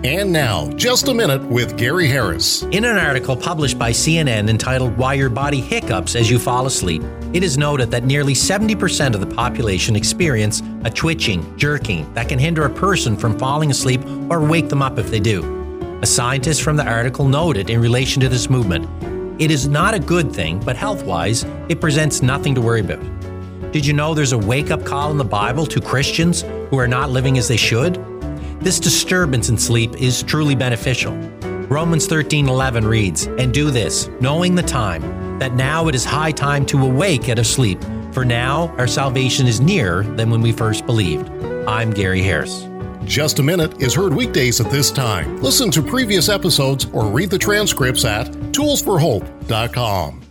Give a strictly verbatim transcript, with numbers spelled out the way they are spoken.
And now, Just a Minute with Gary Harris. In an article published by C N N entitled Why Your Body Hiccups as You Fall Asleep, it is noted that nearly seventy percent of the population experience a twitching, jerking that can hinder a person from falling asleep or wake them up if they do. A scientist from the article noted in relation to this movement, it is not a good thing, but health-wise, it presents nothing to worry about. Did you know there's a wake-up call in the Bible to Christians who are not living as they should? This disturbance in sleep is truly beneficial. Romans thirteen eleven reads, "And do this, knowing the time, that now it is high time to awake out of sleep, for now our salvation is nearer than when we first believed." I'm Gary Harris. Just a Minute is heard weekdays at this time. Listen to previous episodes or read the transcripts at tools for hope dot com.